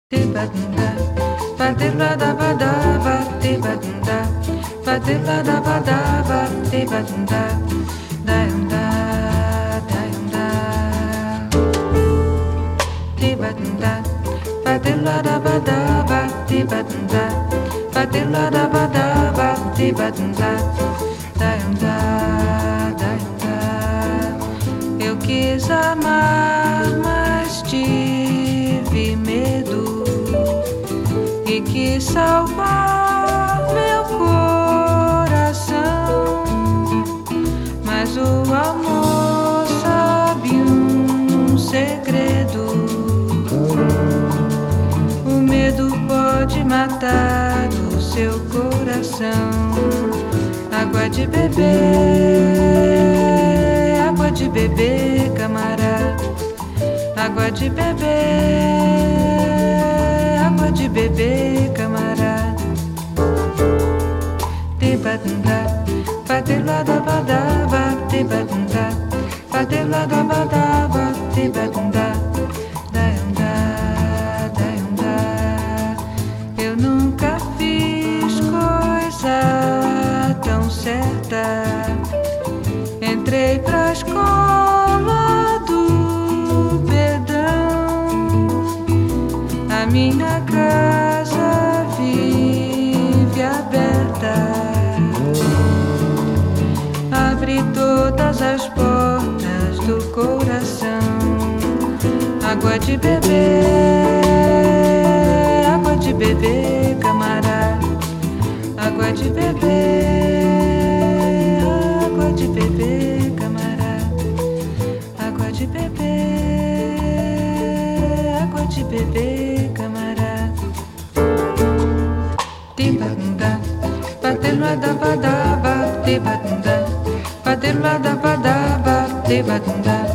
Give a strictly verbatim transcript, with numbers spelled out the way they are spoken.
Tibadunda, badilladabadaba, tibadunda, badilladabadaba, tibadunda, dayunda, dayunda. Tibadunda, badilladabadaba, tibadunda, badilladabadaba, tibadunda, dayunda, dayunda. Eu quis amar, mas tive medo e quis salvar meu coração, mas o amor sabe um segredo. O medo pode matar o seu coração. Água de beber, água de beber, camarada. Água de beber, água de beber, camarada. Tibadunda, badilladabadaba, tibadunda, badilladabadaba, tibadunda, dayunda, dayunda. Eu nunca fiz coisa tão certa. Entrei pra escola do perdão. A minha casa vive aberta. Abre todas as portas do coração. Água de beber, água de beber, camarada. Água de beber, água de beber, camarada. Água de beber, água de beber, camarada. Tibadunda, badilladabadaba, tibadunda, badilladabadaba, tibadunda.